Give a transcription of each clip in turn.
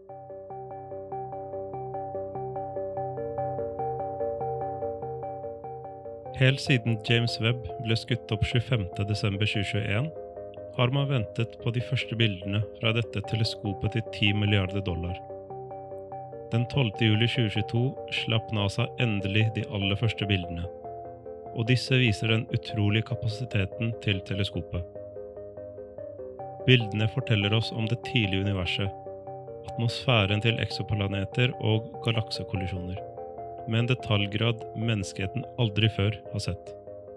Helt siden James Webb ble skutt opp 25. desember 2021, har man ventet på de første bildene fra dette teleskopet til $10 milliarder. Den 12. juli 2022 slapp NASA endelig de aller første bildene, og disse viser den utrolige kapasiteten til teleskopet. Bildene forteller oss om det tidlige universet, atmosfæren til eksoplaneter og galaksekollisjoner, med en detaljgrad menneskeheten aldri før har sett.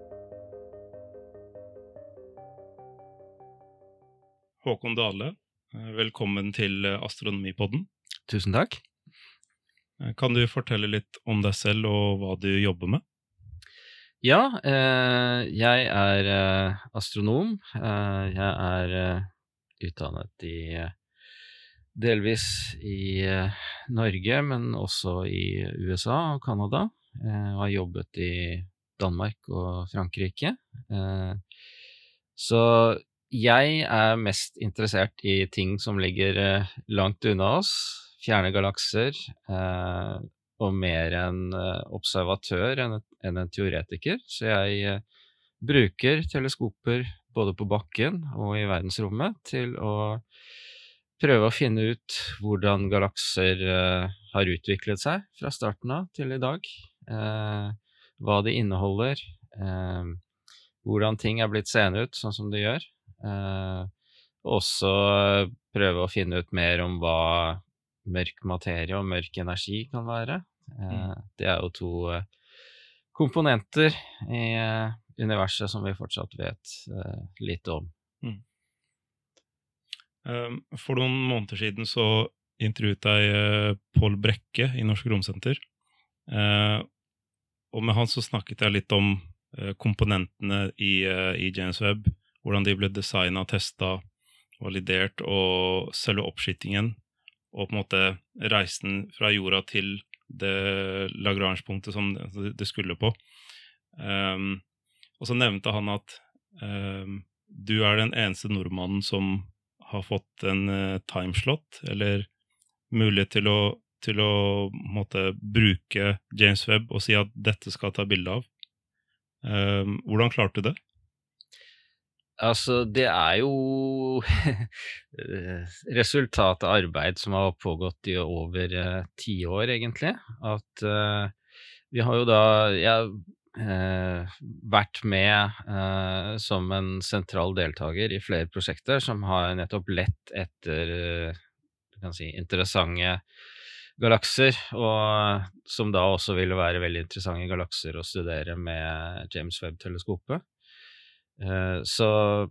Håkon Dale, velkommen til Astronomipodden. Tusen takk. Kan du fortelle litt om deg selv og hva du jobber med? Ja, jeg er astronom. Jeg er utdannet delvis i Norge, men også i USA og Kanada. Jeg har jobbet i Danmark og Frankrike. Så jeg er mest interessert i ting som ligger langt unna oss, fjerne galakser, og mer en observatør enn en teoretiker. Så jeg bruker teleskoper både på bakken og i verdensrommet til å prøve å finne ut hvordan galakser har utviklet seg fra starten av til i dag, hva de inneholder, hvordan ting er blitt seende ut sånn som de gjør, og også prøve å finne ut mer om hva mørk materie og mørk energi kan være. Det er jo to komponenter i universet som vi fortsatt vet lite om. For noen måneder siden så intervjuet jeg Pål Brekke i Norsk Romsenter, og med han så snakket jeg litt om komponentene i James Webb, hvordan de ble designet, testet, validert, og selve oppskytingen, og på en måte reisen fra jorda til det Lagrange-punktet som det skulle på. Og så nevnte han at du er den eneste nordmannen som har fått en timeslot, eller mulighet til å måtte bruke James Webb og si at dette skal ta bilde av. Hvordan klarte du det? Altså, det er jo resultatet av arbeid som har pågått i over 10 år, egentlig. At vi har jo da vært med som en sentral deltaker i flere prosjekter som har nettopp lett etter interessante galakser, og som da også ville være veldig interessante galakser å studere med James Webb-teleskopet. Så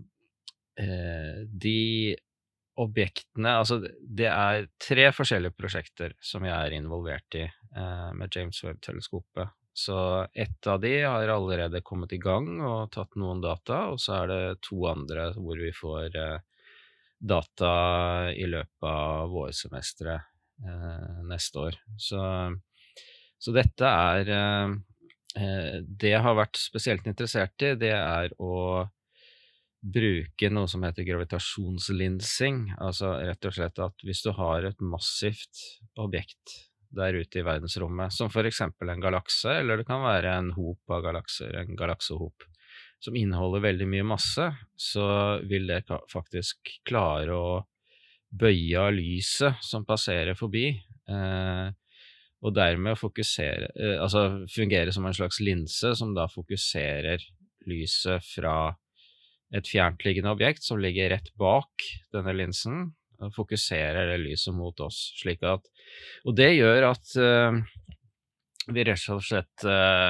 de objektene, altså det er 3 forskjellige prosjekter som jeg er involvert i med James Webb-teleskopet. Så ett av de har allerede kommet i gang og tatt noen data, og så er det 2 andre hvor vi får data i løpet av vårsemesteret neste år. Så dette er det jeg har vært spesielt interessert i, det er å bruke noe som heter gravitasjonslinsing, altså rett og slett at hvis du har et massivt objekt der ute i verdensrommet, som for eksempel en galakse, eller det kan være en hop av galakser, en galaksehop, som inneholder veldig mye masse, så vil det faktisk klare å bøye av lyset som passerer forbi, og dermed fungere som en slags linse som da fokuserer lyset fra et fjerntliggende objekt som ligger rett bak denne linsen, og fokuserer det lyset mot oss, og det gjør at vi rett og slett,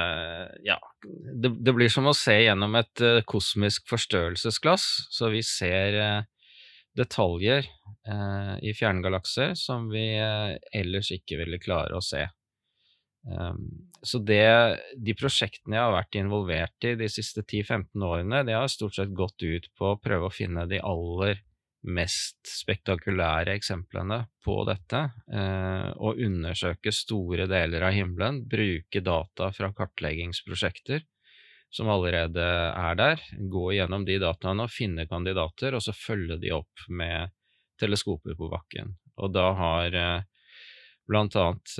det blir som å se gjennom et kosmisk forstørrelsesglass, så vi ser detaljer i fjerngalakser som vi ellers ikke ville klare å se. Så de prosjektene jeg har vært involvert i de siste 10-15 årene, det har stort sett gått ut på å prøve å finne de aller mest spektakulære eksemplene på dette, og undersøke store deler av himmelen, bruke data fra kartleggingsprosjekter som allerede er der, gå gjennom de dataene og finne kandidater, og så følge de opp med teleskoper på bakken. Og da har blant annet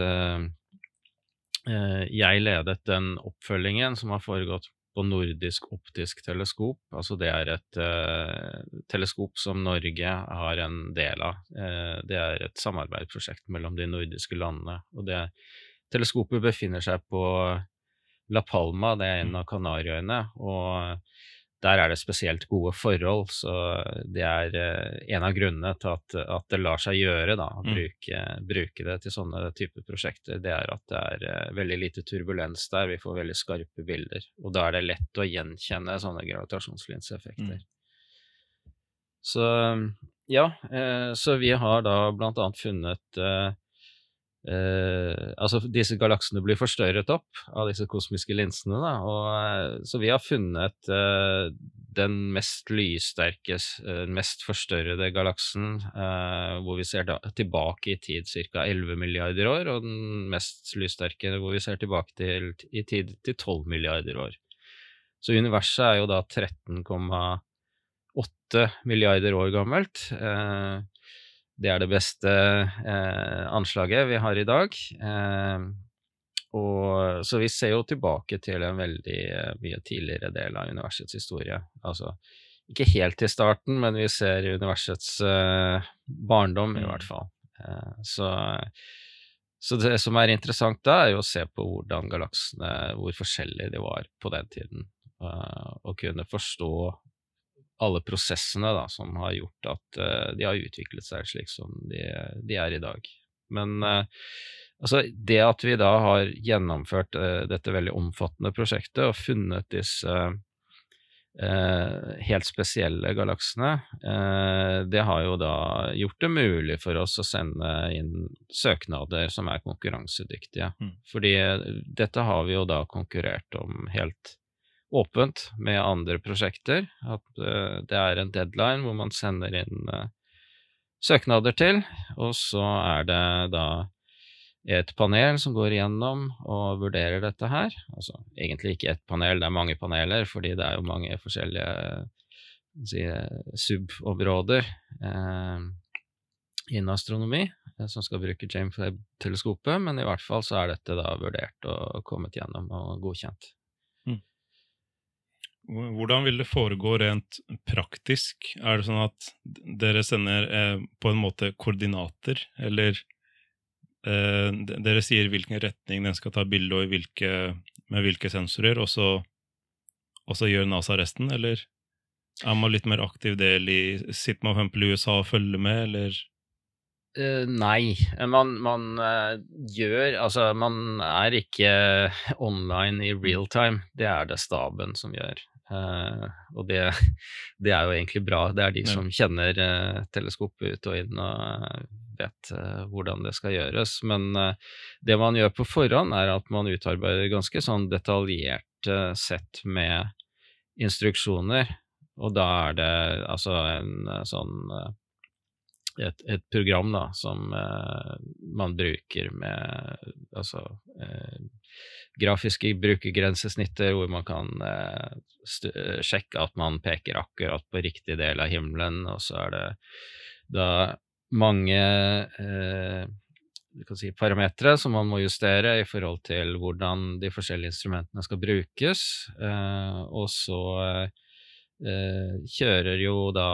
jeg ledet den oppfølgingen som har foregått på Nordisk optisk teleskop. Altså det et teleskop som Norge har en del av. Det et samarbeidsprosjekt mellom de nordiske landene. Og teleskopet befinner seg på La Palma, det en av Kanariøyene, og der det spesielt gode forhold, så det en av grunnene til at det lar seg gjøre da, å bruke det til sånne typer prosjekter, det at det veldig lite turbulens der, vi får veldig skarpe bilder, og da det lett å gjenkjenne sånne gravitasjonslinseeffekter. Så ja, så vi har da blant annet funnet altså disse galaksene blir forstørret opp av disse kosmiske linsene da, og så vi har funnet den mest lyssterke, mest forstørrede galaksen hvor vi ser da, tilbake i tid cirka 11 milliarder år, og den mest lyssterke hvor vi ser tilbake i tid til 12 milliarder år. Så universet jo da 13,8 milliarder år gammelt. Det det beste anslaget vi har i dag, og så vi ser jo tilbake til en veldig mye tidligere del av universets historie. Altså, ikke helt til starten, men vi ser universets barndom i hvert fall. Så det som interessant da, jo å se på hvordan galaksene, hvor forskjellige de var på den tiden, og kunne forstå alle prosessene da, som har gjort at de har utviklet seg slik som de i dag. Men altså, det at vi da har gjennomført dette veldig omfattende prosjektet og funnet disse helt spesielle galaksene, det har jo da gjort det mulig for oss å sende inn søknader som konkurransedyktige. Fordi dette har vi jo da konkurrert om helt åpent med andre prosjekter, at det en deadline hvor man sender inn søknader til, og så det da et panel som går igjennom og vurderer dette her. Altså, egentlig ikke et panel, det mange paneler, fordi det jo mange forskjellige subområder innen astronomi som skal bruke James Webb-teleskopet, men i hvert fall så dette da vurdert og kommet gjennom og godkjent. Hvordan vil det foregå rent praktisk? Det sånn at dere sender på en måte koordinater, eller dere sier hvilken retning den skal ta bilde og med hvilke sensorer, og så gjør NASA resten, eller man litt mer aktiv del sitter man for eksempel i USA og følger med, eller? Nei, man gjør, altså man ikke online i real time, det det staben som gjør. Og det jo egentlig bra, det de som kjenner teleskopet ut og inn og vet hvordan det skal gjøres, men det man gjør på forhånd at man utarbeider ganske sånn detaljert sett med instruksjoner, og da det altså en sånn et program da, som man bruker med altså, grafiske brukergrensesnitter, hvor man kan sjekke at man peker akkurat på riktig del av himmelen, og så det da mange du kan si, parametre som man må justere i forhold til hvordan de forskjellige instrumentene skal brukes, og så kjører jo da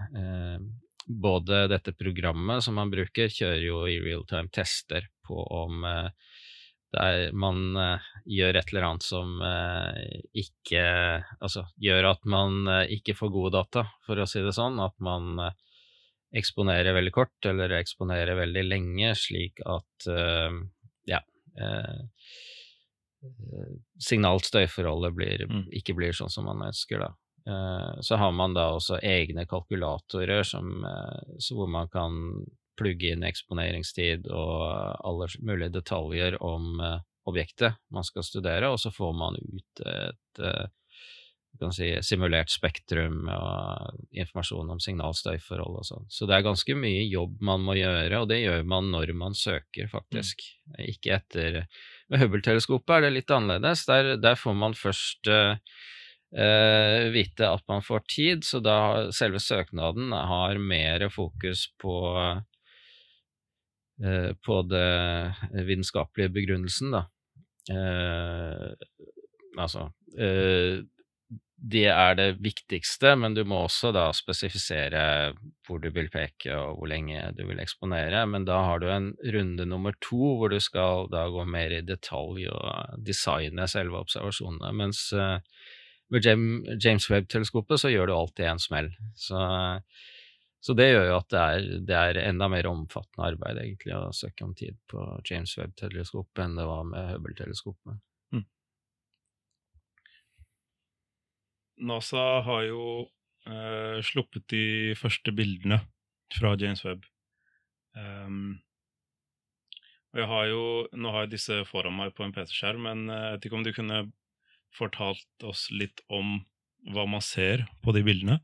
både dette programmet som man bruker, kjører jo i real-time tester på om man gjør et eller annet som ikke, altså gjør at man ikke får gode data, for å si det sånn, at man eksponerer veldig kort eller eksponerer veldig lenge, slik at signalstøyforholdet ikke blir sånn som man ønsker da. Så har man da også egne kalkulatorer hvor man kan plugge inn eksponeringstid og alle mulige detaljer om objektet man skal studere, og så får man ut et simulert spektrum og informasjon om signalstøyforhold og sånn. Så det ganske mye jobb man må gjøre, og det gjør man når man søker faktisk. Ikke etter. Med Hubble-teleskopet det litt annerledes. Der får man først vite at man får tid, så da selve søknaden har mer fokus på på det vitenskapelige begrunnelsen da. Altså, det det viktigste, men du må også da spesifisere hvor du vil peke og hvor lenge du vil eksponere, men da har du en runde nummer 2 hvor du skal da gå mer i detalj og designe selve observasjonene, mens med James Webb-teleskopet så gjør du alt i en smell. Så det gjør jo at det enda mer omfattende arbeid egentlig å søke om tid på James Webb-teleskopet enn det var med Hubble-teleskopet. NASA har jo sluppet de første bildene fra James Webb. Og nå har jeg disse foran meg på en PC-skjerm, men jeg vet ikke om du kunne fortalt oss litt om hva man ser på de bildene.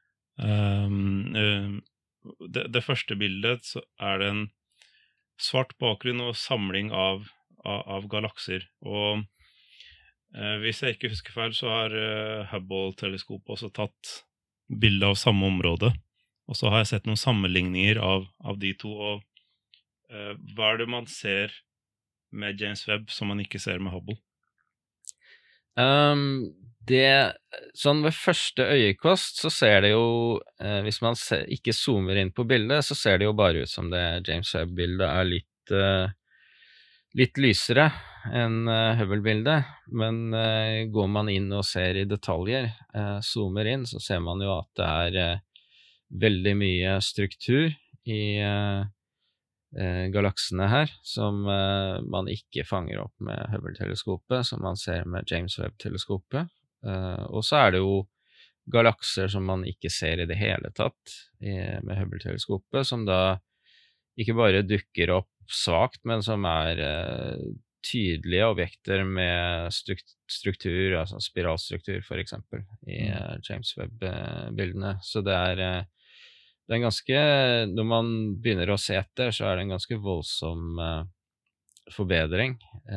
Det første bildet så det en svart bakgrunn og samling av galakser, og hvis jeg ikke husker feil, så har Hubble-teleskopet også tatt bilde av samme område, og så har jeg sett noen sammenligninger av de to, og hva det man ser med James Webb som man ikke ser med Hubble? Sånn ved første øyekost så ser det jo, hvis man ikke zoomer inn på bildet, så ser det jo bare ut som det James Webb-bildet litt lysere enn Hubble-bildet, men går man inn og ser i detaljer, zoomer inn, så ser man jo at det veldig mye struktur i galaksene her, som man ikke fanger opp med Hubble-teleskopet, som man ser med James Webb-teleskopet. Og så det jo galakser som man ikke ser i det hele tatt med Hubble-teleskopet, som da ikke bare dukker opp svagt, men som tydelige objekter med struktur, altså spiralstruktur for eksempel, i James Webb-bildene. Så det en ganske, når man begynner å se etter, så det en ganske voldsom forbedring.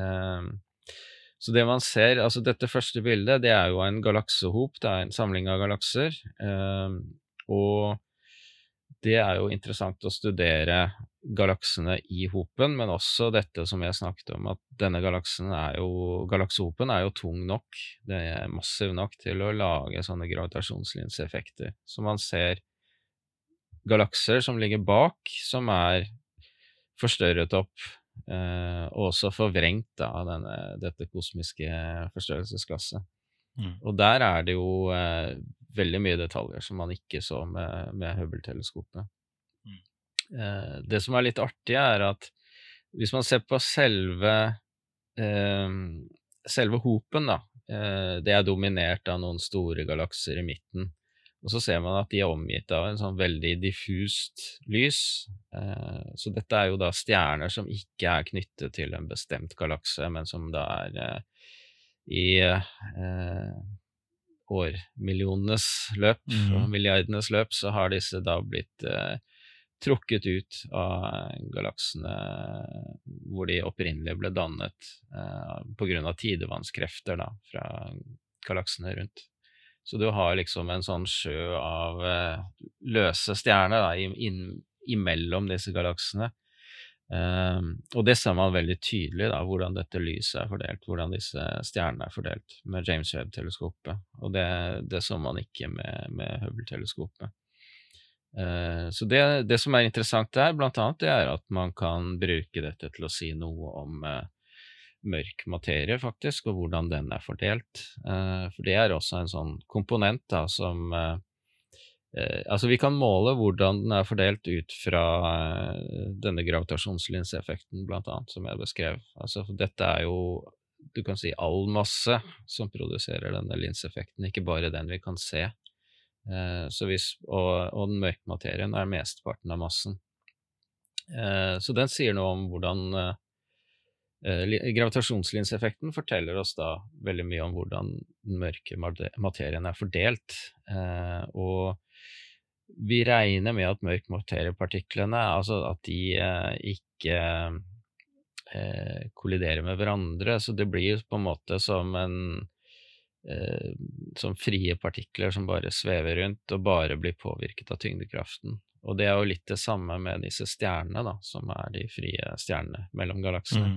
Så det man ser, altså dette første bildet, det jo en galaksehop, det en samling av galakser, og det jo interessant å studere galaksene i hopen, men også dette som jeg snakket om, at denne galaksehopen jo tung nok, det massiv nok til å lage sånne gravitasjonslinseeffekter. Så man ser galakser som ligger bak, som forstørret opp, og også forvrengt av dette kosmiske forstørrelsesglasset. Og der det jo veldig mye detaljer som man ikke så med Hubble-teleskopet. Det som litt artig at hvis man ser på selve hopen da, det dominert av noen store galakser i midten, og så ser man at de omgitt av en sånn veldig diffust lys, så dette jo da stjerner som ikke knyttet til en bestemt galakse, men som da i årmillionenes løp, og milliardenes løp, så har disse da blitt trukket ut av galaksene hvor de opprinnelig ble dannet på grunn av tidevannskrefter da, fra galaksene rundt. Så du har liksom en sånn sjø av løse stjerner da, imellom disse galaksene. Og det ser man veldig tydelig da, hvordan dette lyset fordelt, hvordan disse stjernene fordelt med James Webb-teleskopet. Og det så man ikke med Hubble-teleskopet. Så det som interessant der, blant annet, det at man kan bruke dette til å si noe om mørk materie, faktisk, og hvordan den fordelt. For det også en sånn komponent da, som altså vi kan måle hvordan den fordelt ut fra denne gravitasjonslinseeffekten, blant annet, som jeg beskrev. Altså, for dette jo, du kan si, all masse som produserer denne linseeffekten, ikke bare den vi kan se. Så og den mørke materien mesteparten av massen. Så den sier noe om hvordan gravitasjonslinseeffekten forteller oss da veldig mye om hvordan den mørke materien fordelt. Og vi regner med at mørk materiepartiklene, altså at de ikke kolliderer med hverandre, så det blir på en måte som frie partikler som bare svever rundt og bare blir påvirket av tyngdekraften. Og det jo litt det samme med disse stjernene, da, som de frie stjernene mellom galaksene.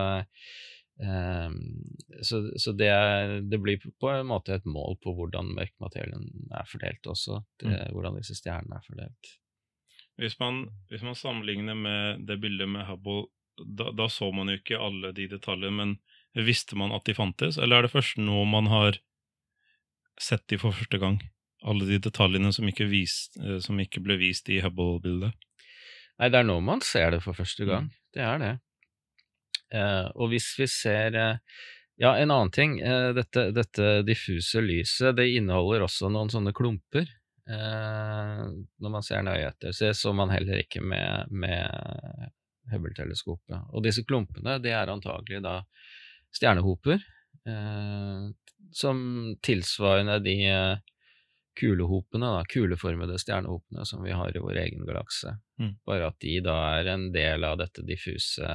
Så det blir på en måte et mål på hvordan mørkmaterien fordelt også, hvordan disse stjernene fordelt. Hvis man sammenligner med det bildet med Hubble, da så man jo ikke alle de detaljene, men visste man at de fantes, eller det først nå man har sett de for første gang? Alle de detaljene som ikke ble vist i Hubble-bildet? Nei, det nå man ser det for første gang, det det. Og hvis vi ser, ja, en annen ting, dette diffuse lyset, det inneholder også noen sånne klumper, når man ser nøye etter, så man heller ikke med Hubble-teleskopet. Og disse klumpene, det antagelig da stjernehoper, som tilsvarende de kulehopene, da, kuleformede stjernehopene som vi har i vår egen galakse. Bare at de da en del av dette diffuse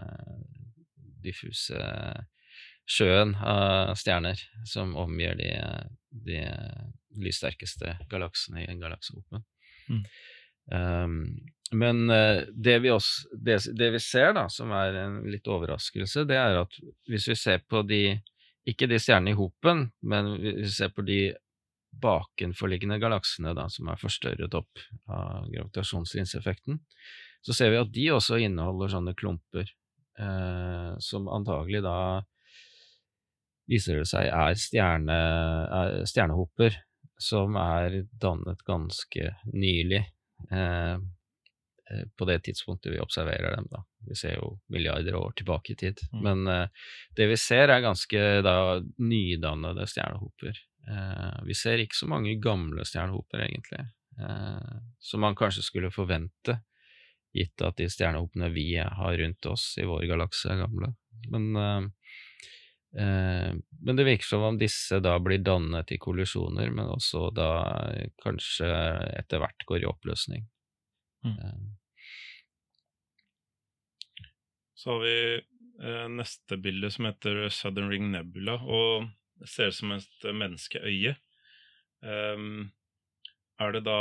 sjøen av stjerner som omgir de lyssterkeste galaksene i en galaksehope. Men det vi ser da, som en litt overraskelse, det at hvis vi ser på ikke de stjernene i hopen, men hvis vi ser på de bakenforliggende galaksene da, som forstørret opp av gravitasjonslinseffekten, så ser vi at de også inneholder sånne klumper, som antagelig da viser det seg stjernehoper som dannet ganske nylig på det tidspunktet vi observerer dem da. Vi ser jo milliarder år tilbake i tid, men det vi ser ganske da nydannede stjernehoper. Vi ser ikke så mange gamle stjernehoper egentlig, som man kanskje skulle forvente, gitt at de stjernehopene vi har rundt oss i vår galakse gamle. Men det virker som om disse da blir dannet i kollisjoner, men også da kanskje etter hvert går i oppløsning. Så har vi neste bilde som heter Southern Ring Nebula, og det ser ut som et menneskeøye. Det da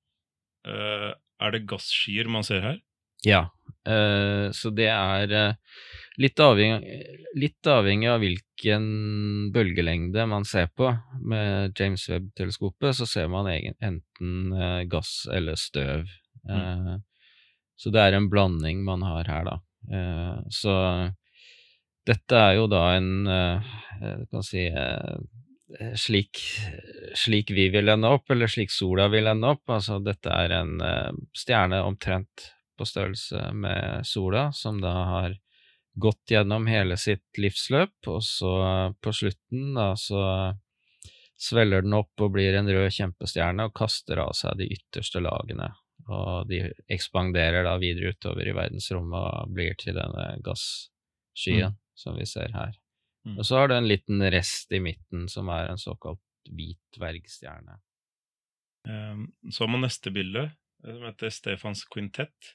det gasskyer man ser her? Ja, så det litt avhengig av hvilken bølgelengde man ser på. Med James Webb-teleskopet så ser man enten gass eller støv. Så det en blanding man har her da. Så dette jo da kan si, slik vi vil ende opp, eller slik sola vil ende opp. Altså dette en stjerne omtrent på størrelse med sola, som da har gått gjennom hele sitt livsløp, og så på slutten da, så svelger den opp og blir en rød kjempestjerne og kaster av seg de ytterste lagene, og de ekspanderer da videre utover i verdensrommet og blir til denne gasskyen som vi ser her. Og så har det en liten rest i midten som en såkalt hvit dvergstjerne. Så har man neste bilde, som heter Stephans Quintet.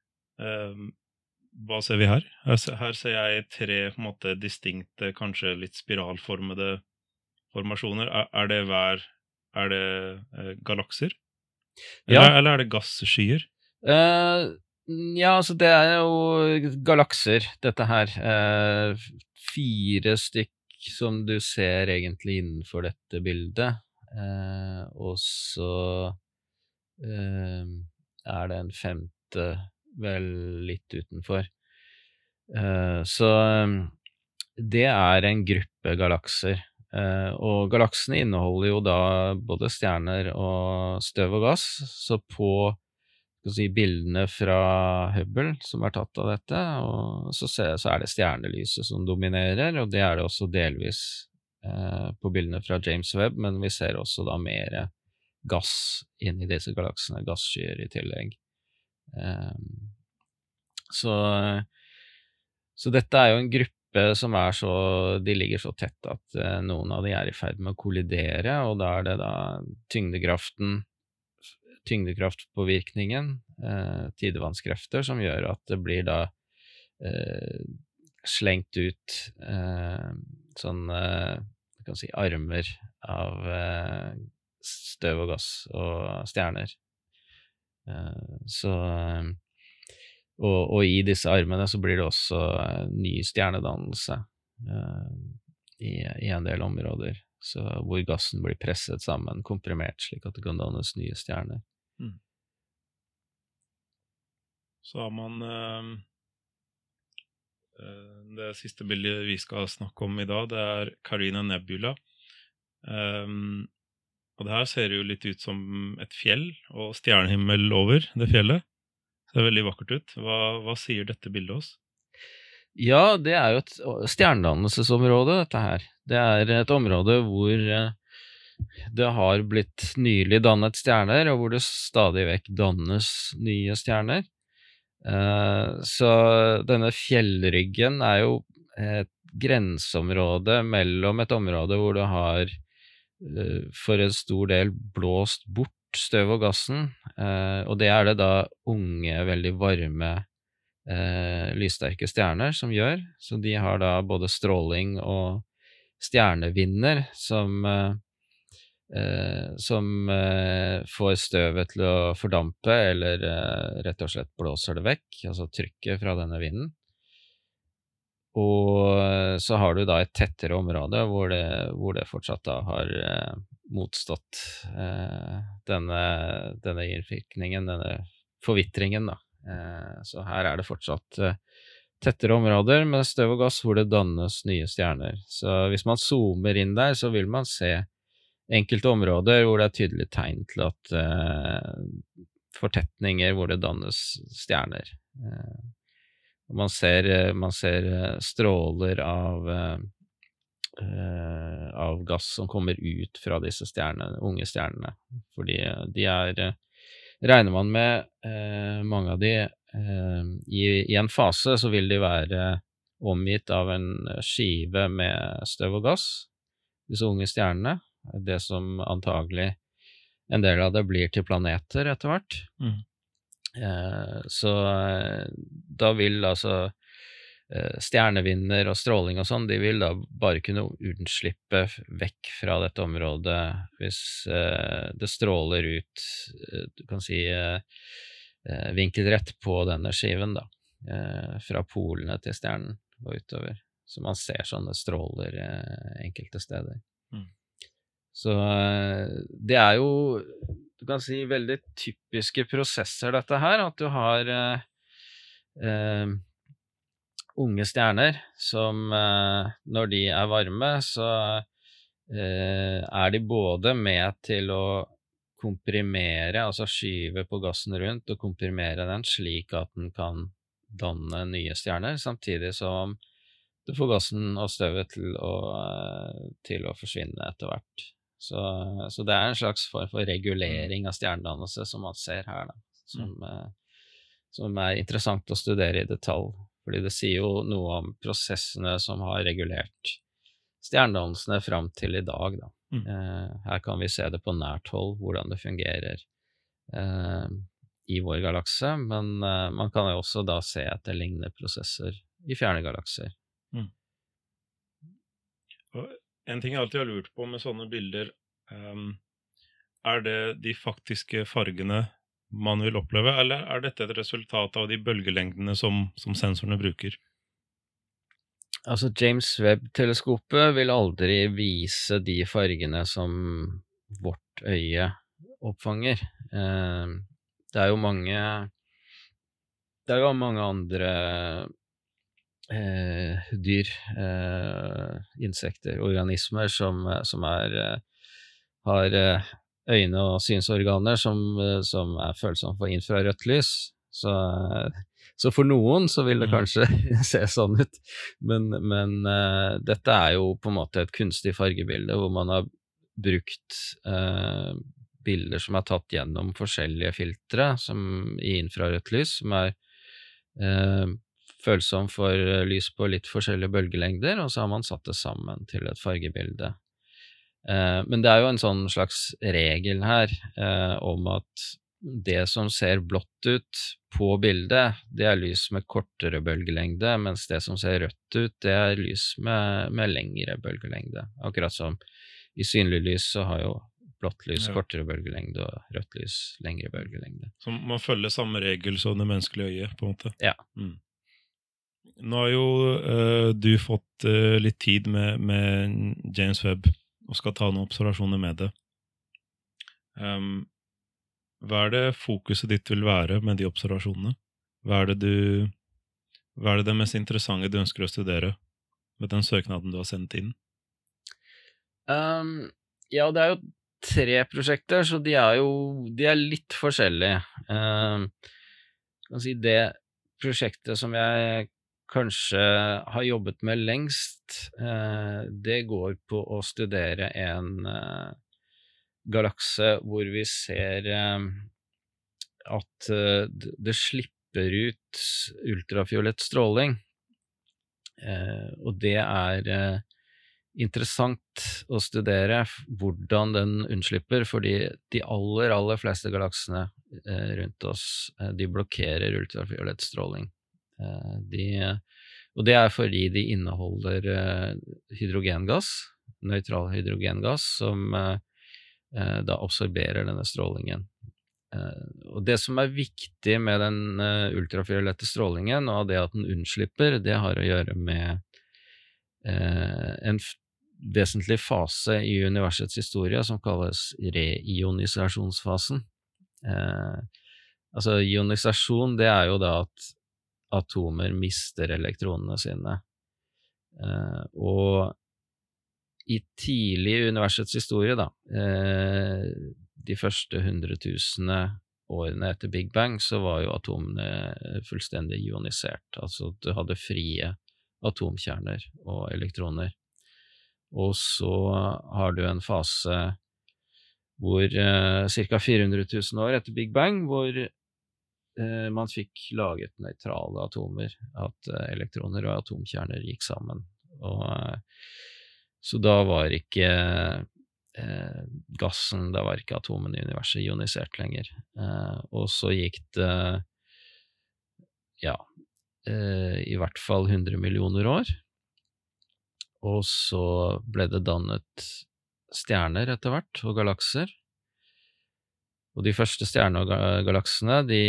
Hva ser vi her? Her ser jeg 3 på en måte distinkte, kanskje litt spiralformede formasjoner. Er det galakser? Eller det gasskyer? Ja, altså det jo galakser, dette her. 4 stykk som du ser egentlig innenfor dette bildet. Og så det en 5. vel litt utenfor. Så det en gruppe galakser. Og galaksene inneholder jo da både stjerner og støv og gass, så på bildene fra Hubble som tatt av dette, og så det stjernelyset som dominerer, og det det også delvis på bildene fra James Webb, men vi ser også da mer gass inn i disse galaksene, gasskyer i tillegg. Så dette jo en gruppe som de ligger så tett at noen av de i ferd med å kollidere, og da det da tyngdekraftpåvirkningen, tidevannskrefter, som gjør at det blir da slengt ut kan si armer av støv og gass og stjerner. Så, og i disse armene så blir det også ny stjernedannelse i en del områder, så hvor gassen blir presset sammen, komprimert, slik at det kan dannes nye stjerner. Så har man det siste bildet vi skal snakke om i dag, det er Carina Nebula. Og det her ser jo litt ut som et fjell og stjernehimmel over det fjellet. Det ser veldig vakkert ut. Hva sier dette bildet oss? Ja, det er jo et stjernedannelsesområde, dette her. Det er et område hvor det har blitt nylig dannet stjerner, og hvor det stadig vekk dannes nye stjerner. Så denne fjellryggen er jo et grenseområde mellom et område hvor det har for en stor del blåst bort støv og gassen, og det er det da unge, veldig varme, lyssterke stjerner som gjør, så de har da både stråling og stjernevinder som får støvet til å fordampe, eller rett og slett blåser det vekk, altså trykket fra denne vinden. Og så har du da et tettere område hvor det fortsatt da har motstått denne innvirkningen, denne forvitringen da. Så her er det fortsatt tettere områder med støv og gass hvor det dannes nye stjerner. Så hvis man zoomer inn der, så vil man se enkelte områder hvor det er tydelig tegn til at fortetninger hvor det dannes stjerner. Man ser stråler av gass som kommer ut fra disse unge stjernene, fordi regner man med mange av de i en fase så vil de være omgitt av en skive med støv og gass, disse unge stjernene, det som antagelig en del av det blir til planeter etter hvert. Så da vil altså stjernevinder og stråling og sånn, de vil da bare kunne unnslippe vekk fra dette området hvis det stråler ut, du kan si vinkelrett på denne skiven da, fra polene til stjernen og utover, så man ser sånne stråler enkelte steder. Så det er jo, du kan si, veldig typiske prosesser dette her, at du har unge stjerner som når de er varme, så er de både med til å komprimere, altså skyve på gassen rundt og komprimere den slik at den kan danne nye stjerner, samtidig som du får gassen og støvet til å forsvinne etter hvert. Så det er en slags form for regulering av stjernedannelse som man ser her, da, som er interessant å studere i detalj, fordi det sier jo noe om prosessene som har regulert stjernedannelsene fram til i dag. Da. Her kan vi se det på nært hold, hvordan det fungerer i vår galakse, men man kan jo også da se etter lignende prosesser i fjerne galakser. En ting jeg alltid har lurt på med sånne bilder, er det de faktiske fargene man vil oppleve, eller er dette et resultat av de bølgelengdene som sensorene bruker? Altså James Webb-teleskopet vil aldri vise de fargene som vårt øye oppfanger. Det er jo mange andre dyr, insekter, organismer som har øyne og synsorganer som er følsomme for infrarødt lys. Så for noen så vil det kanskje se sånn ut, men dette er jo på en måte et kunstig fargebilde hvor man har brukt bilder som er tatt gjennom forskjellige filtre i infrarødt lys, som er følsom for lys på litt forskjellige bølgelengder, og så har man satt det sammen til et fargebilde. Men det er jo en sånn slags regel her om at det som ser blått ut på bildet, det er lys med kortere bølgelengde, mens det som ser rødt ut, det er lys med lengre bølgelengde. Akkurat som i synlig lys så har jo blått lys Ja. kortere bølgelengde og rødt lys lengre bølgelengde. Så man følger samme regel som det menneskelige øyet, på en måte. Ja. Nå har jo du fått litt tid med James Webb og skal ta noen observasjoner med det. Hva er det fokuset ditt vil være med de observasjonene? Hva er det mest interessante du ønsker å studere med den søknaden du har sendt inn? Ja, det er jo 3 prosjekter, så de er litt forskjellige. Kan si det prosjektet som jeg kanskje har jobbet med lengst, det går på å studere en galakse hvor vi ser at det slipper ut ultrafiolett stråling, og det er interessant å studere hvordan den unnslipper, fordi de aller fleste galaksene rundt oss, de blokkerer ultrafiolett stråling. Og det er fordi de inneholder hydrogengass, nøytral hydrogengass, som da absorberer denne strålingen. Og det som er viktig med den ultrafiolette strålingen, og det at den unnslipper, det har å gjøre med en vesentlig fase i universets historie som kalles reionisasjonsfasen. Altså ionisasjon, det er jo da at atomer mister elektronene sine. Og i tidlig universets historie da, de første 100 000 årene etter Big Bang, så var jo atomene fullstendig ionisert. Altså du hadde frie atomkjerner og elektroner. Og så har du en fase hvor ca. 400 000 år etter Big Bang, hvor man fikk laget nøytrale atomer, at elektroner og atomkjerner gikk sammen. Så da var ikke gassen, da var ikke atomene i universet ionisert lenger. Og så gikk det i hvert fall 100 millioner år, og så ble det dannet stjerner etter hvert, og galakser. Og de første stjernene og galaksene, de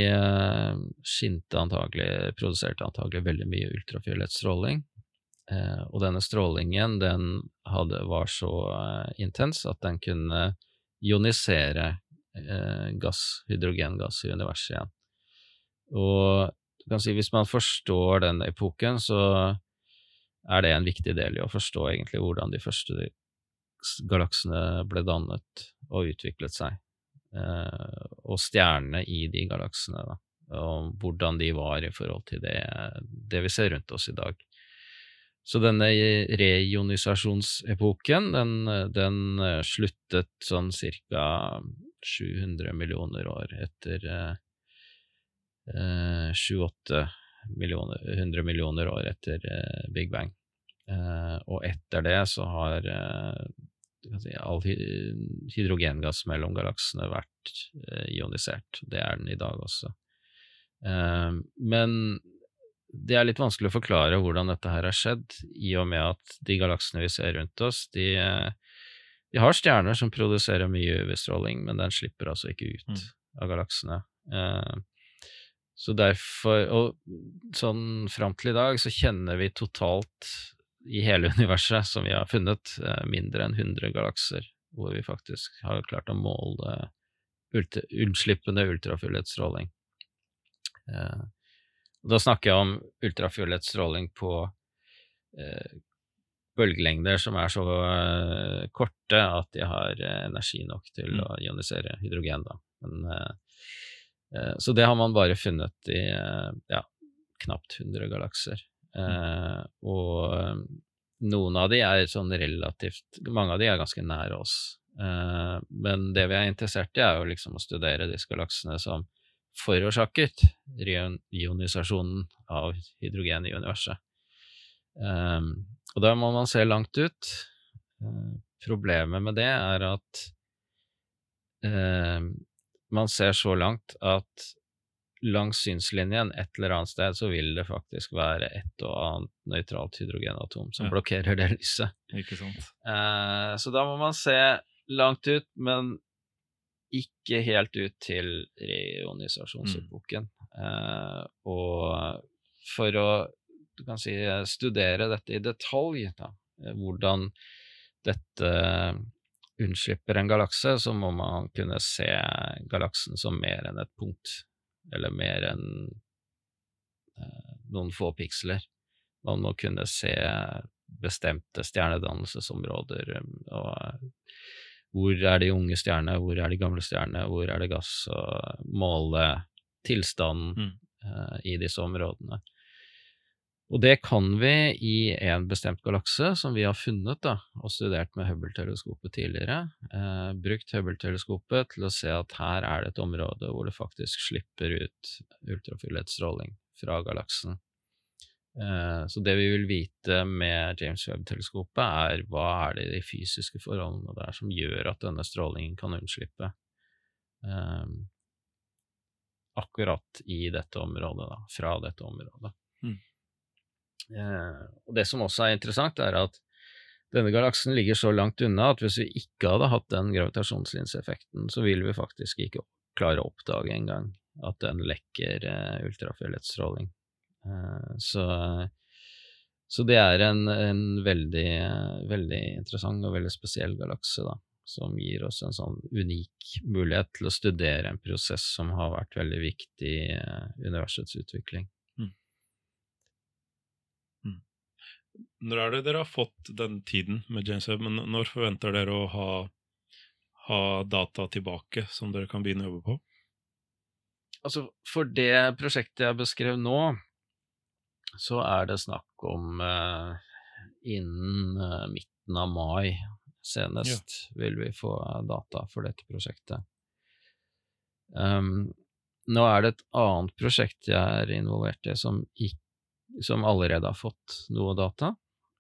produserte antagelig veldig mye ultrafiolett stråling. Og denne strålingen, den var så intens at den kunne ionisere hydrogengass i universet igjen. Og du kan si, hvis man forstår den epoken, så er det en viktig del i å forstå egentlig hvordan de første galaksene ble dannet og utviklet seg, og stjernene i de galaksene, da, og hvordan de var i forhold til det vi ser rundt oss i dag. Så denne reionisasjonsepoken, den sluttet sånn cirka 700 millioner år etter 700-800 millioner år etter Big Bang. Og etter det så har all hydrogengass mellom galaksene vært ionisert. Det er den i dag også. Men det er litt vanskelig å forklare hvordan dette her har skjedd, i og med at de galaksene vi ser rundt oss, de har stjerner som produserer mye UV-stråling, men den slipper altså ikke ut av galaksene. Så derfor, og sånn frem til i dag, så kjenner vi totalt i hele universet som vi har funnet mindre enn 100 galakser, hvor vi faktisk har klart å måle unnslippende ultrafiolett stråling. Og da snakker jeg om ultrafiolett stråling på bølgelengder som er så korte at de har energi nok til å ionisere hydrogen. Da. Så det har man bare funnet i knapt 100 galakser. Og noen av de er sånn relativt, mange av de er ganske nære oss. Men det vi er interessert i er jo liksom å studere disse galaksene som forårsaket reionisasjonen av hydrogen i universet. Og da må man se langt ut. Problemet med det er at man ser så langt at langs synslinjen et eller annet sted så vil det faktisk være et og annet nøytralt hydrogenatom som blokkerer det lyset. Ikke sant. Så da må man se langt ut, men ikke helt ut til reionisasjonsepoken. Og for å, du kan si, studere dette i detalj, da, hvordan dette unnslipper en galakse, så må man kunne se galaksen som mer enn et punkt, eller mer enn noen få piksler. Man må kunne se bestemte stjernedannelsesområder, og hvor de unge stjerne, hvor de gamle stjerne, hvor det gass, og måle tilstanden i disse områdene. Og det kan vi i en bestemt galakse som vi har funnet da, og studert med Hubble-teleskopet tidligere, brukt Hubble-teleskopet til å se at her det et område hvor det faktisk slipper ut ultrafiolett stråling fra galaksen. Så det vi vil vite med James Webb-teleskopet hva det de fysiske forholdene der som gjør at denne strålingen kan unnslippe akkurat i dette området, da, fra dette området. Og det som også interessant at denne galaksen ligger så langt unna at hvis vi ikke hadde hatt den gravitasjonslinseeffekten, så ville vi faktisk ikke klare å oppdage en gang at den lekker ultrafiolett stråling. Så det en veldig, veldig interessant og veldig spesiell galakse da, som gir oss en sånn unik mulighet til å studere en prosess som har vært veldig viktig i universets utvikling. Når det dere har fått den tiden med James Webb, men når forventer dere å ha data tilbake som dere kan begynne å jobbe på? Altså, for det prosjektet jeg beskrev nå, så det snakk om innen midten av mai senest vil vi få data for dette prosjektet. Nå det et annet prosjekt jeg involvert i som allerede har fått noe data.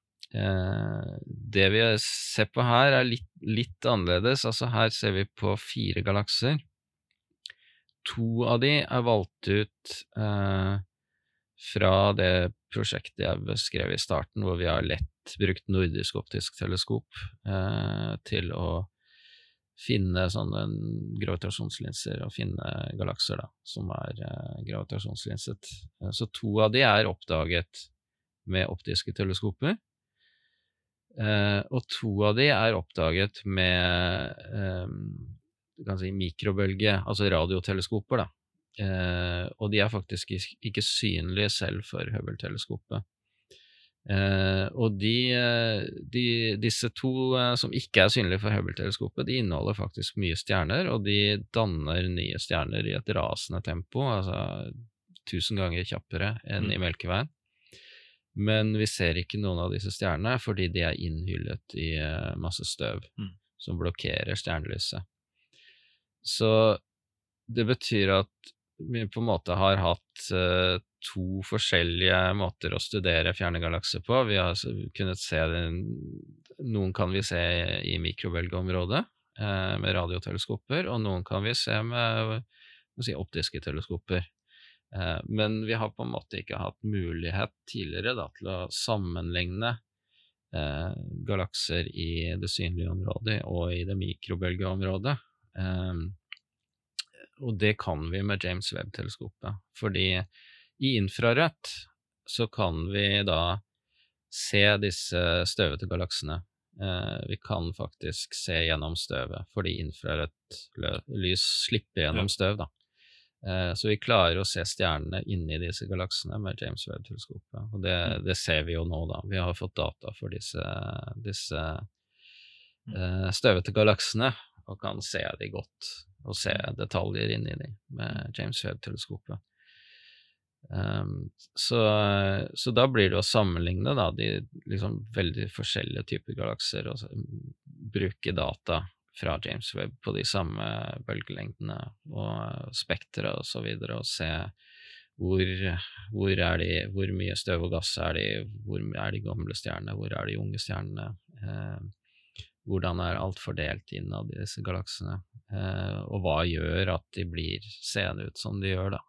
Det vi ser på her litt annerledes. Altså her ser vi på 4 galakser. 2 av de valgt ut fra det prosjektet jeg beskrev i starten, hvor vi har lett brukt nordisk optisk teleskop til å finne sånne gravitasjonslinser og finne galakser da, som gravitasjonslinset. Så 2 av de oppdaget med optiske teleskoper, og 2 av de oppdaget med du kan si mikrobølge, altså radioteleskoper da. Og de faktisk ikke synlige selv for Hubble-teleskopet. Og disse 2 som ikke synlige for Hubble-teleskopet, de inneholder faktisk mye stjerner, og de danner nye stjerner i et rasende tempo, altså 1000 ganger kjappere enn i Melkeveien. Men vi ser ikke noen av disse stjernene, fordi de innhyllet i masse støv som blokkerer stjernelyset. Så det betyr at vi på en måte har hatt 2 forskjellige måter å studere fjerne galakser på. Vi har kunnet se noen kan vi se i mikrobølgeområdet med radioteleskoper, og noen kan vi se med optiske teleskoper. Men vi har på en måte ikke hatt mulighet tidligere da, til å sammenligne galakser i det synlige området og i det mikrobølgeområdet. Og det kan vi med James Webb-teleskopet, fordi i infrarødt så kan vi da se disse støvete galaksene. Vi kan faktisk se gjennom støvet, fordi infrarødt lys slipper gjennom støv da. Så vi klarer å se stjernene inne i disse galaksene med James Webb-teleskopet, og det ser vi jo nå da. Vi har fått data for disse støvete galaksene, og kan se de godt, og se detaljer inni de med James Webb-teleskopet. Så da blir det å sammenligne da, de liksom veldig forskjellige typer galakser, og bruke data fra James Webb på de samme bølgelengdene og spektre og så videre, og se hvor de, hvor mye støv og gass de, hvor de gamle stjernene, hvor de unge stjernene, hvordan alt fordelt innad i disse galaksene, og hva gjør at de blir seende ut som de gjør da.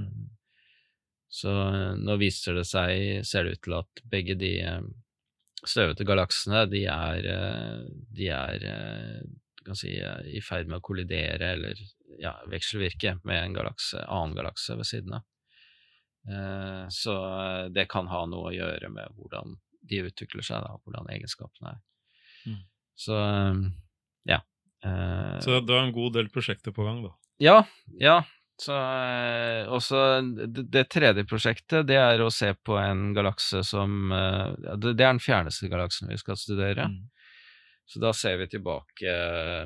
Så nå ser det ut til at begge de støvete galaksene, de du kan si, i ferd med å kollidere eller vekselvirke med en annen galakse ved siden av. Så det kan ha noe å gjøre med hvordan de utvikler seg, da, hvordan egenskapene er. Så ja. Så det var en god del prosjekter på gang, da? Ja. Så også det tredje prosjektet, det er å se på en galakse som det er den fjerneste galaksen vi skal studere. Så da ser vi tilbake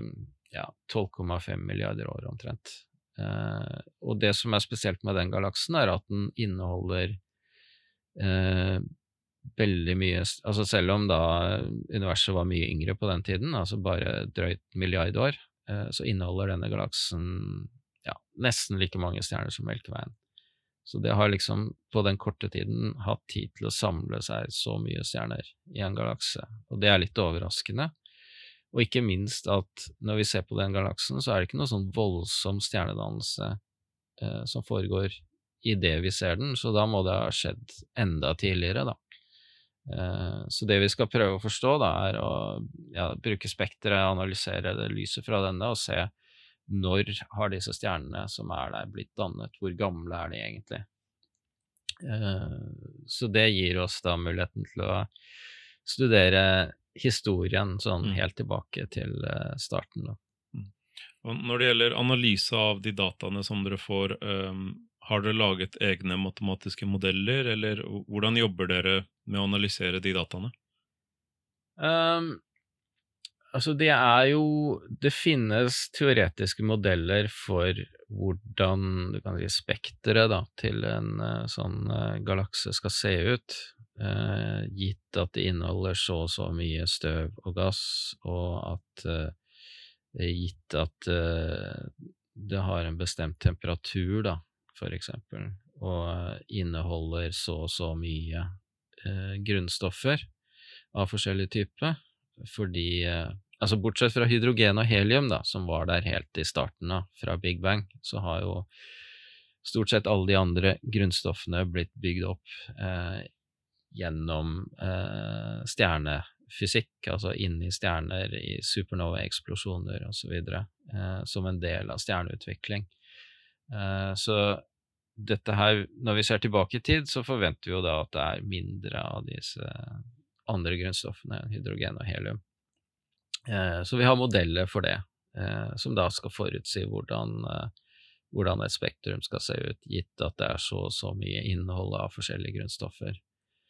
12,5 milliarder år omtrent. Og det som er spesielt med den galaksen er at den inneholder veldig mye, altså selv om da universet var mye yngre på den tiden, altså bare drøyt milliard år, så inneholder denne galaksen nesten like mange stjerner som Melkeveien. Så det har liksom på den korte tiden hatt tid til å samle seg så mye stjerner i en galakse, og det er litt overraskende. Og ikke minst at når vi ser på den galaksen, så er det ikke noe sånn voldsom stjernedannelse som foregår i det vi ser den, så da må det ha skjedd enda tidligere, da. Så det vi skal prøve å forstå, da, er å bruke spekteret, analysere det lyset fra denne, og se når har disse stjernene som er der blitt dannet, hvor gamle er de egentlig. Så det gir oss da muligheten til å studere historien sånn helt tilbake til starten, da. Og når det gjelder analyse av de dataene som dere får, har dere laget egne matematiske modeller, eller hvordan jobber dere med å analysere de dataene? Altså det finnes teoretiske modeller for hvordan du kan si spekteret da, til en sånn galakse skal se ut, gitt at det inneholder så og så mye støv og gass, og at gitt at det har en bestemt temperatur, da, for eksempel, og inneholder så og så mye grunnstoffer av forskjellige typer, fordi altså bortsett fra hydrogen og helium, da, som var der helt i starten av, fra Big Bang, så har jo stort sett alle de andre grunnstoffene blitt bygd opp gjennom stjernefysikk, altså inni stjerner, i supernova-eksplosjoner og så videre, som en del av stjerneutvikling. Så dette her, når vi ser tilbake i tid, så forventer vi jo da at det er mindre av disse andre grunnstoffene enn hydrogen og helium. Så vi har modeller for det, som da skal forutsi hvordan et spektrum skal se ut, gitt at det er så mye innhold av forskjellige grunnstoffer.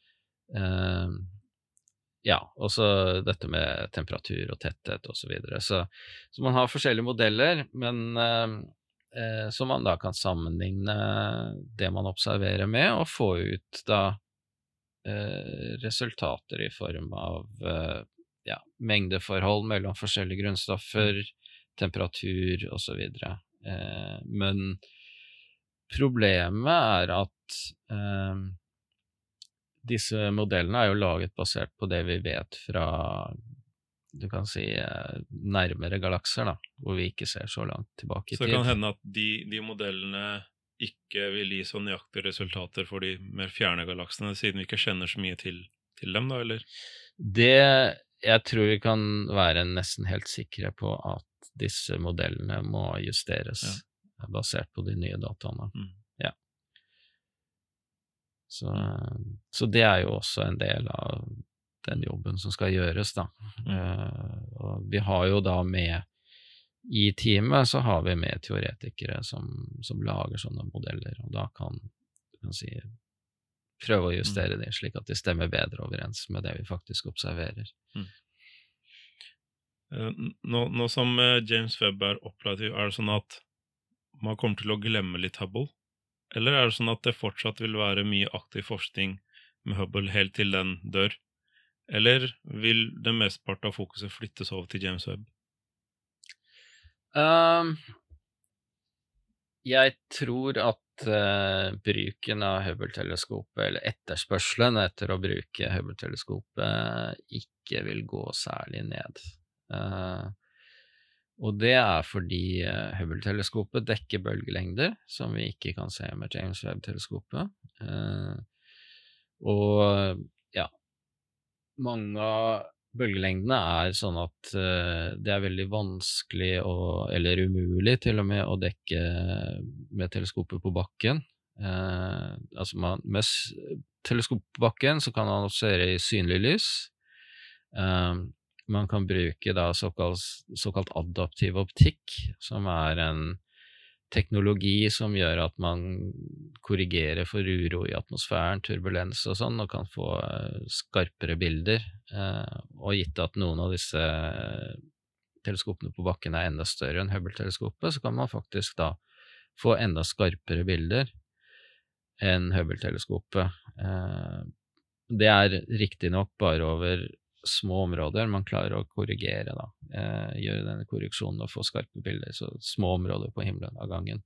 Og så dette med temperatur og tetthet og så videre. Så man har forskjellige modeller, men som man da kan sammenligne det man observerer med, og få ut da resultater i form av mengdeforhold mellom forskjellige grunnstoffer, temperatur og så videre. Men problemet er at disse modellene er jo laget basert på det vi vet fra, du kan si, nærmere galakser, da, hvor vi ikke ser så langt tilbake i tid. Så det kan hende at de modellene ikke vil gi så nøyaktige resultater for de mer fjerne galaksene, siden vi ikke kjenner så mye til dem, da, eller? Jeg tror vi kan være nesten helt sikre på at disse modellene må justeres basert på de nye dataene. Så det er jo også en del av den jobben som skal gjøres, da. Og vi har jo da i teamet så har vi med teoretikere som lager sånne modeller, og da kan si, prøve å justere det slik at de stemmer bedre overens med det vi faktisk observerer. Nå som James Webb er operativ, er det sånn at man kommer til å glemme litt Hubble? Eller er det sånn at det fortsatt vil være mye aktiv forskning med Hubble helt til den dør? Eller vil det mestpart av fokuset flyttes over til James Webb? Jeg tror at bruken av Hubble-teleskopet, eller etterspørselen etter å bruke Hubble-teleskopet, ikke vil gå særlig ned. Og det er fordi Hubble-teleskopet dekker bølgelengder som vi ikke kan se med James Webb-teleskopet. Og mange av bølgelengdene sånn at det veldig vanskelig eller umulig til og med å dekke med teleskopet på bakken. Altså med teleskopet på bakken så kan man observere i synlig lys. Man kan bruke da såkalt adaptiv optikk, som en teknologi som gjør at man korrigerer for uro i atmosfæren, turbulens og sånn, og kan få skarpere bilder. Og gitt at noen av disse teleskopene på bakken enda større enn Hubble-teleskopet, så kan man faktisk da få enda skarpere bilder enn Hubble-teleskopet. Det riktig nok bare over små områder man klarer å korrigere da, gjøre denne korreksjonen og få skarpe bilder, så små områder på himmelen av gangen.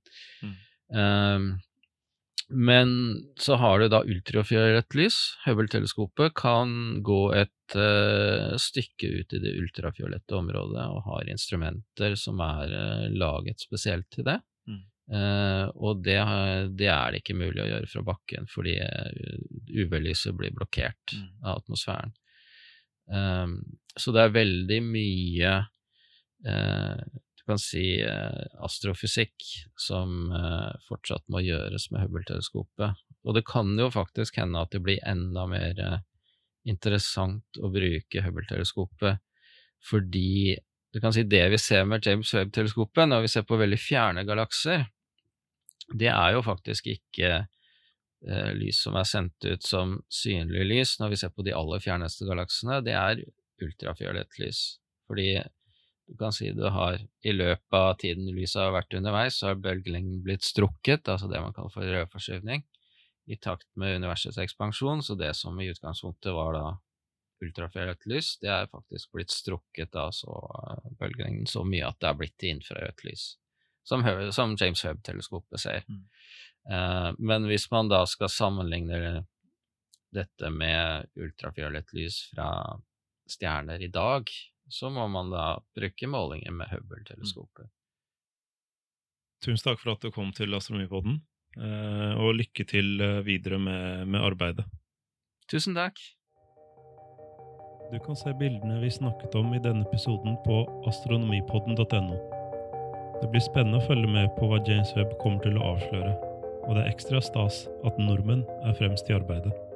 Men så har du da ultrafiolett lys. Hubble-teleskopet kan gå et stykke ut i det ultrafiolette området og har instrumenter som laget spesielt til det. Og det det ikke mulig å gjøre fra bakken fordi UV-lyset blir blokkert av atmosfæren. Så det veldig mye du kan si astrofysikk som fortsatt må gjøres med Hubble-teleskopet. Og det kan jo faktisk hende at det blir enda mer interessant å bruke Hubble-teleskopet fordi du kan si det vi ser med James Webb-teleskopet når vi ser på veldig fjerne galakser, det jo faktisk ikke lys som sendt ut som synlig lys når vi ser på de aller fjerneste galaksene, det ultrafiolett lys. Fordi du kan si du har i løpet av tiden lyset har vært underveis, så har bølgelengden blitt strukket, altså det man kaller for rødforskyvning, i takt med universets ekspansjon, så det som i utgangspunktet var da ultrafiolett lys, det faktisk blitt strukket da, så bølgelengden så mye at det blitt til infrarødt lys, som James Webb-teleskopet ser. Men hvis man da skal sammenligne dette med ultrafiolett lys fra stjerner i dag, så må man da bruke målinger med Hubble-teleskopet. Tusen takk for at du kom til Astronomipodden, og lykke til videre med arbeidet. Tusen takk. Du kan se bildene vi snakket om i denne episoden på astronomipodden.no. Det blir spennende å følge med på hva James Webb kommer til å avsløre, og det ekstra stas at nordmenn fremst i arbeidet.